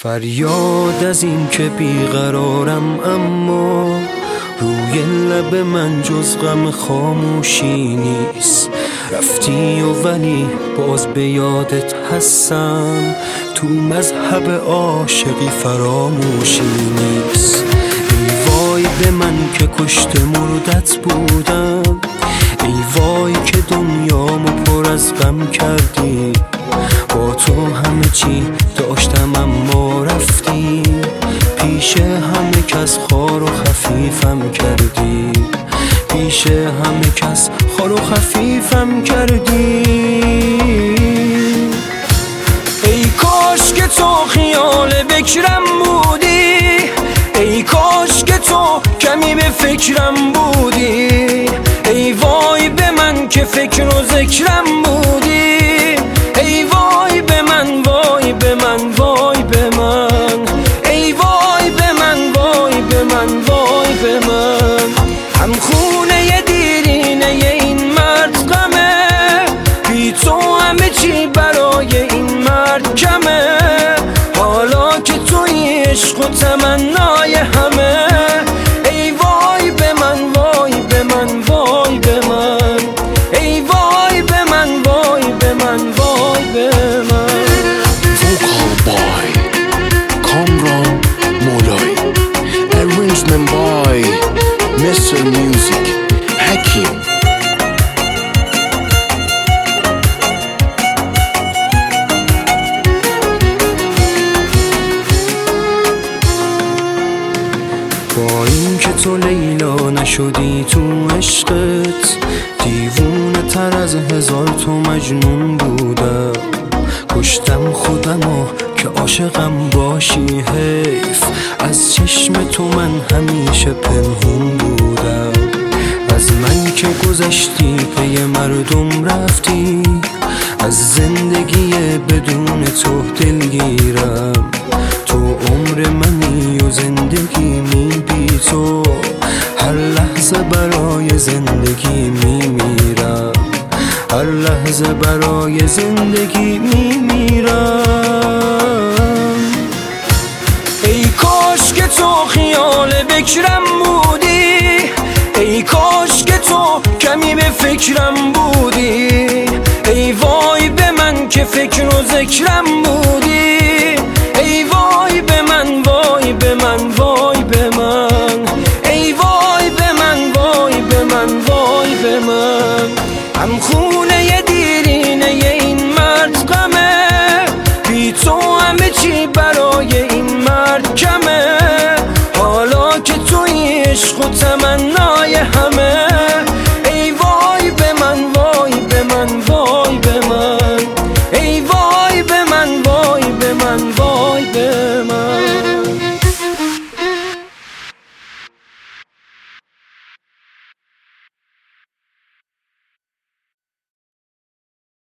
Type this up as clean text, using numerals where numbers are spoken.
فریاد از این که بیقرارم، اما روی لب من جز غم خاموشی نیست. رفتی و ولی باز به یادت هستم، تو مذهب عاشقی فراموشی نیست. ای وای به من که کشته مردت بودم، ای وای که دنیامو پر از غم کردی. با تو همه چی داشتم اما رفتی، پیش همه کس خار و خفیفم کردی، پیش همه کس خار و خفیفم کردی. ای کاش که تو خیال بکرم بودی، ای کاش که تو کمی به فکرم بودی. ای وای به من که فکر و ذکرم بودی، ای وای به من، وای به من، وای به من، ای وای به من، وای به من، وای به من. هم خونه دیرینه این مرد غمه، بی تو همه چی برای این مرد کمه. حالا که توی عشق و تمنای همه، ای وای به من، وای به من، وای به من، ای وای به من، وای به من، وای به من. Vocal by Kamran Molay, arrangement by Mr. Music Hakim. با این که تو لیلا نشدی تو عشقت، دیوونه تر از هزار تو مجنون بودم. کشتم خودمو که عاشقم باشی، حیف از چشم تو من همیشه پنهون بودم. از من که گذشتی پی مردم رفتی، از زندگی بدون تو دلگیرم. تو عمر منی و زندگی می بی تو، هر لحظه برای زندگی می میرم، هر لحظه برای زندگی می میرم. ای کاش که تو خیال بکرم بودی، ای کاش که تو کمی به فکرم بودی. ای وای به من که فکر و ذکرم بودی، ای وای به من، وای به من، وای به من، ای وای به من، وای به من، وای به من. هم خونه دیرینه این مرد غمه، بی تو همه چی برای این مرد کمه. حالا که توی عشق و تمنا